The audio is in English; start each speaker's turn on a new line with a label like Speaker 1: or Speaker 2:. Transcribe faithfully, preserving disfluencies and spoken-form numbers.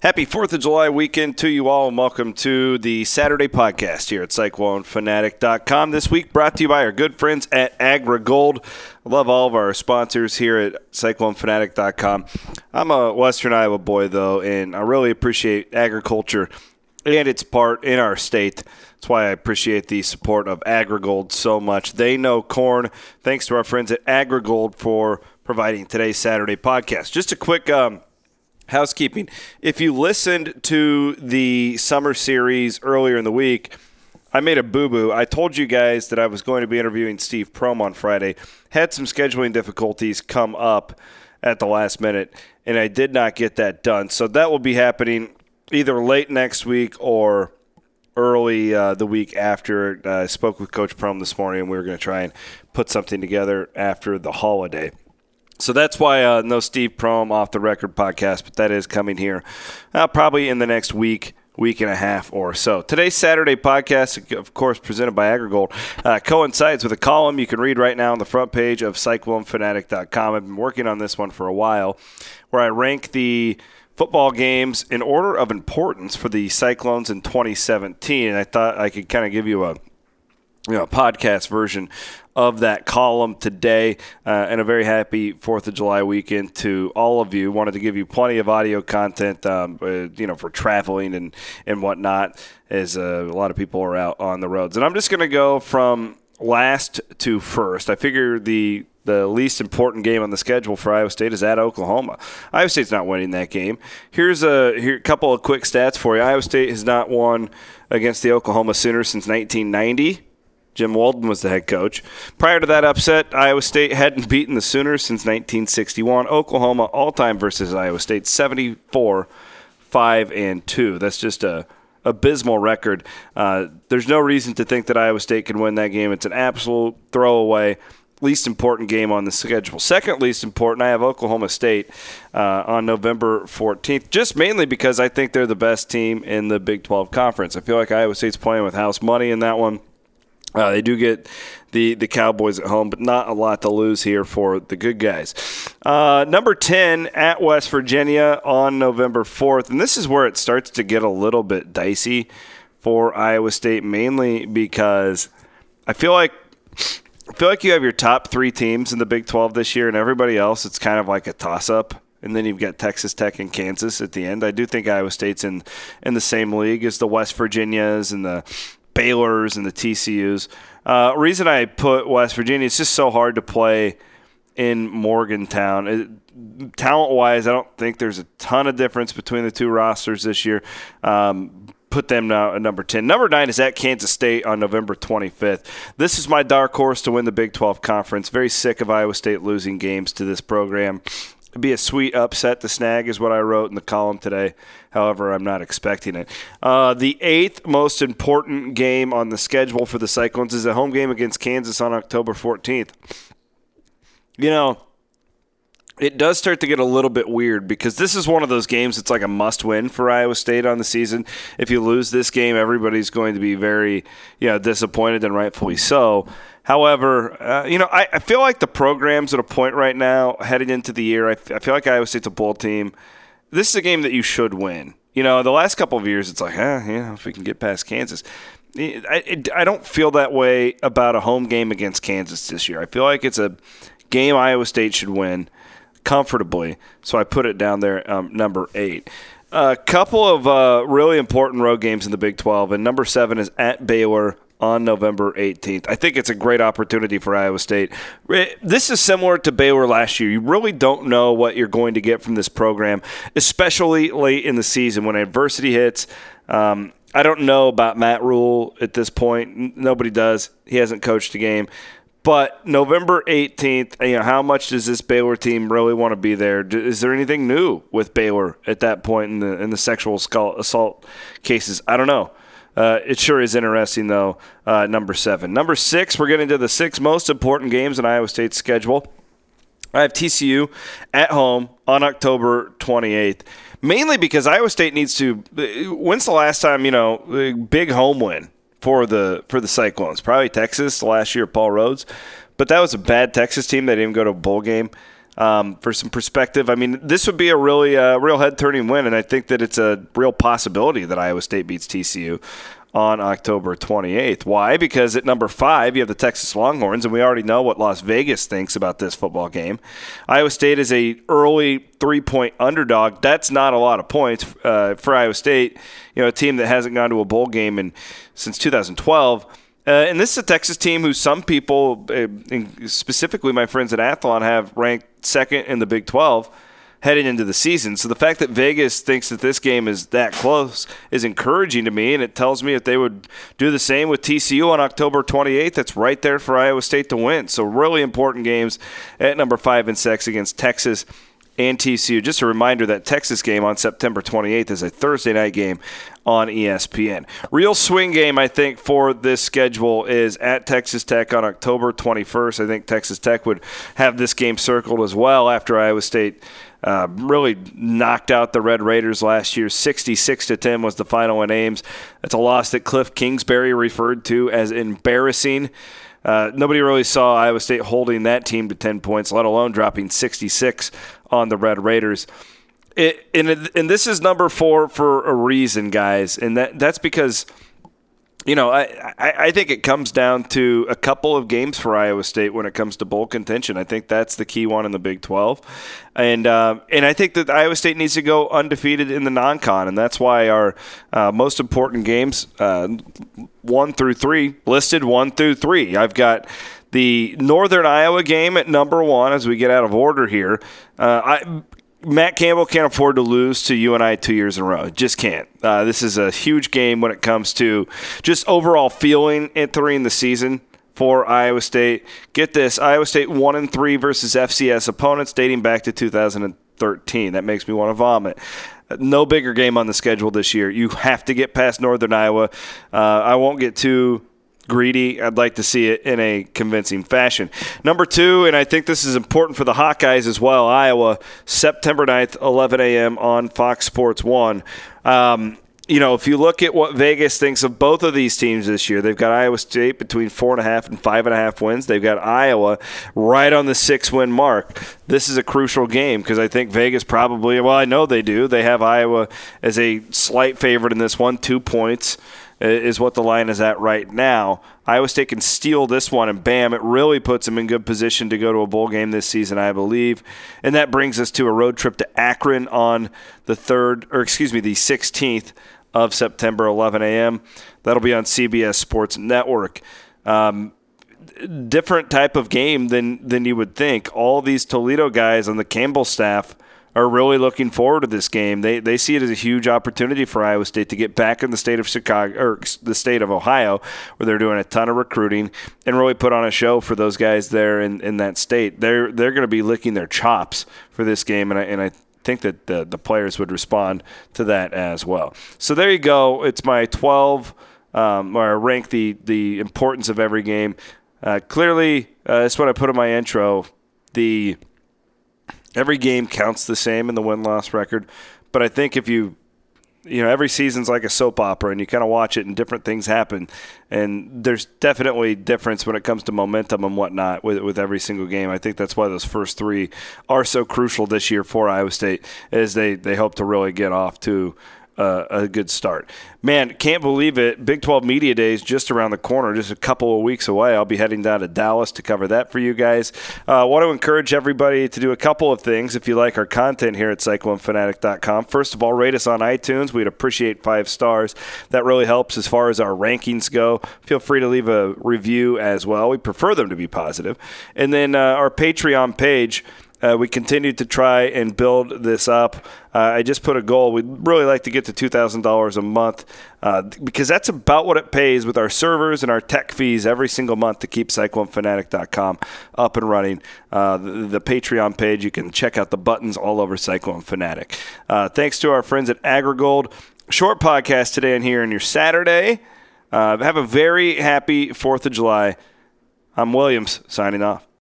Speaker 1: Happy fourth of July weekend to you all, and welcome to the Saturday podcast here at Cyclone Fanatic dot com. This week brought to you by our good friends at AgriGold. I love all of our sponsors here at Cyclone Fanatic dot com. I'm a Western Iowa boy, though, and I really appreciate agriculture and its part in our state. That's why I appreciate the support of AgriGold so much. They know corn. Thanks to our friends at AgriGold for providing today's Saturday podcast. Just a quick um, housekeeping. If you listened to the summer series earlier in the week, I made a boo-boo. I told you guys that I was going to be interviewing Steve Prohm on Friday. Had some scheduling difficulties come up at the last minute, and I did not get that done. So that will be happening either late next week or early uh, the week after. Uh, I spoke with Coach Prohm this morning, and we were going to try and put something together after the holiday. So that's why uh, no Steve Prohm Off the Record podcast, but that is coming here uh, probably in the next week, week and a half or so. Today's Saturday podcast, of course, presented by AgriGold, uh, coincides with a column you can read right now on the front page of Cyclone Fanatic dot com. I've been working on this one for a while, where I rank the football games in order of importance for the Cyclones in twenty seventeen. And I thought I could kind of give you a you know podcast version of that column today, uh, and a very happy fourth of July weekend to all of you. Wanted to give you plenty of audio content, um, uh, you know, for traveling and, and whatnot, as uh, a lot of people are out on the roads. And I'm just going to go from last to first. I figure the the least important game on the schedule for Iowa State is at Oklahoma. Iowa State's not winning that game. Here's a, here, a couple of quick stats for you. Iowa State has not won against the Oklahoma Sooners since nineteen ninety. Jim Walden was the head coach. Prior to that upset, Iowa State hadn't beaten the Sooners since nineteen sixty-one. Oklahoma all-time versus Iowa State, seventy-four, five, and two. That's just a abysmal record. Uh, there's no reason to think that Iowa State can win that game. It's an absolute throwaway. Least important game on the schedule. Second least important, I have Oklahoma State uh, on November fourteenth, just mainly because I think they're the best team in the Big twelve Conference. I feel like Iowa State's playing with house money in that one. Uh, they do get the, the Cowboys at home, but not a lot to lose here for the good guys. Uh, number ten, at West Virginia on November fourth. And this is where it starts to get a little bit dicey for Iowa State, mainly because I feel like I feel like you have your top three teams in the Big twelve this year, and everybody else, it's kind of like a toss-up. And then you've got Texas Tech and Kansas at the end. I do think Iowa State's in, in the same league as the West Virginias and the Baylor's and the T C U's. Uh, reason I put West Virginia, it's just so hard to play in Morgantown. It, talent-wise, I don't think there's a ton of difference between the two rosters this year. Um, put them now at number ten. Number nine is at Kansas State on November twenty-fifth. This is my dark horse to win the Big twelve Conference. Very sick of Iowa State losing games to this program. It'd be a sweet upset to snag is what I wrote in the column today. However, I'm not expecting it. Uh, the eighth most important game on the schedule for the Cyclones is a home game against Kansas on October fourteenth. You know, it does start to get a little bit weird because this is one of those games that's like a must-win for Iowa State on the season. If you lose this game, everybody's going to be very, you know, disappointed, and rightfully so. However, uh, you know, I, I feel like the program's at a point right now, heading into the year, I, f- I feel like Iowa State's a bowl team. This is a game that you should win. You know, the last couple of years, it's like, eh, yeah, if we can get past Kansas. I, it, I don't feel that way about a home game against Kansas this year. I feel like it's a game Iowa State should win comfortably, so I put it down there, um, number eight. A couple of uh, really important road games in the Big twelve, and number seven is at Baylor on November eighteenth. I think it's a great opportunity for Iowa State. This is similar to Baylor last year. You really don't know what you're going to get from this program, especially late in the season when adversity hits. Um, I don't know about Matt Rule at this point. Nobody does. He hasn't coached a game. But November eighteenth, you know, how much does this Baylor team really want to be there? Is there anything new with Baylor at that point in the in the sexual assault cases? I don't know. Uh, it sure is interesting, though, uh, number seven. Number six, we're getting to the six most important games in Iowa State's schedule. I have T C U at home on October twenty-eighth, mainly because Iowa State needs to – when's the last time, you know, big home win for the for the Cyclones? Probably Texas last year, Paul Rhodes. But that was a bad Texas team. They didn't even go to a bowl game Um, for some perspective, I mean, this would be a really uh, real head-turning win, and I think that it's a real possibility that Iowa State beats T C U on October twenty-eighth. Why? Because at number five, you have the Texas Longhorns, and we already know what Las Vegas thinks about this football game. Iowa State is a early three-point underdog. That's not a lot of points uh, for Iowa State, you know, a team that hasn't gone to a bowl game in since two thousand twelve. Uh, and this is a Texas team who some people, uh, specifically my friends at Athlon, have ranked second in the Big twelve heading into the season. So the fact that Vegas thinks that this game is that close is encouraging to me, and it tells me if they would do the same with T C U on October twenty-eighth, that's right there for Iowa State to win. So really important games at number five and six against Texas and T C U. Just a reminder, that Texas game on September twenty-eighth is a Thursday night game on E S P N. Real swing game, I think, for this schedule is at Texas Tech on October twenty-first. I think Texas Tech would have this game circled as well after Iowa State uh, really knocked out the Red Raiders last year. sixty-six to ten was the final in Ames. That's a loss that Cliff Kingsbury referred to as embarrassing. Uh, nobody really saw Iowa State holding that team to ten points, let alone dropping sixty-six on the Red Raiders. It, and, it, and this is number four for a reason, guys, and that that's because, you know, I, I, I think it comes down to a couple of games for Iowa State when it comes to bowl contention. I think that's the key one in the Big twelve. And uh, and I think that Iowa State needs to go undefeated in the non-con, and that's why our uh, most important games, uh, one through three, listed one through three. I've got the Northern Iowa game at number one as we get out of order here. Uh, I Matt Campbell can't afford to lose to U N I two years in a row. Just can't. Uh, this is a huge game when it comes to just overall feeling entering the season for Iowa State. Get this, Iowa State one and three versus F C S opponents dating back to two thousand thirteen. That makes me want to vomit. No bigger game on the schedule this year. You have to get past Northern Iowa. Uh, I won't get too greedy. I'd like to see it in a convincing fashion. Number two, and I think this is important for the Hawkeyes as well, Iowa, September ninth, eleven a.m. on Fox Sports one. Um, you know, if you look at what Vegas thinks of both of these teams this year, they've got Iowa State between four and a half and five and a half wins. They've got Iowa right on the six-win mark. This is a crucial game because I think Vegas probably, well, I know they do. They have Iowa as a slight favorite in this one, two points is what the line is at right now. Iowa State can steal this one, and bam, it really puts them in good position to go to a bowl game this season, I believe. And that brings us to a road trip to Akron on the third, or excuse me, the sixteenth of September, eleven a.m. That'll be on C B S Sports Network. Um, different type of game than than you would think. All these Toledo guys on the Campbell staff are really looking forward to this game. They they see it as a huge opportunity for Iowa State to get back in the state of Chicago or the state of Ohio, where they're doing a ton of recruiting and really put on a show for those guys there in, in that state. They're they're going to be licking their chops for this game, and I and I think that the the players would respond to that as well. So there you go. It's my twelve, um, where I rank the the importance of every game. Uh, clearly, uh, that's what I put in my intro. The Every game counts the same in the win-loss record, but I think if you, you know, every season's like a soap opera, and you kind of watch it and different things happen, and there's definitely difference when it comes to momentum and whatnot with with every single game. I think that's why those first three are so crucial this year for Iowa State, as they, they hope to really get off to Uh, a good start. Man, can't believe it. Big twelve Media Days just around the corner, just a couple of weeks away. I'll be heading down to Dallas to cover that for you guys. I uh, want to encourage everybody to do a couple of things if you like our content here at cyclone fanatic dot com. First of all, rate us on iTunes. We'd appreciate five stars. That really helps as far as our rankings go. Feel free to leave a review as well. We prefer them to be positive. And then uh, our Patreon page, Uh, we continue to try and build this up. Uh, I just put a goal. We'd really like to get to two thousand dollars a month uh, because that's about what it pays with our servers and our tech fees every single month to keep cyclone fanatic dot com up and running. Uh, the, the Patreon page, you can check out the buttons all over Cyclone Fanatic. Uh, thanks to our friends at AgriGold. Short podcast today and here on your Saturday. Uh, have a very happy fourth of July. I'm Williams, signing off.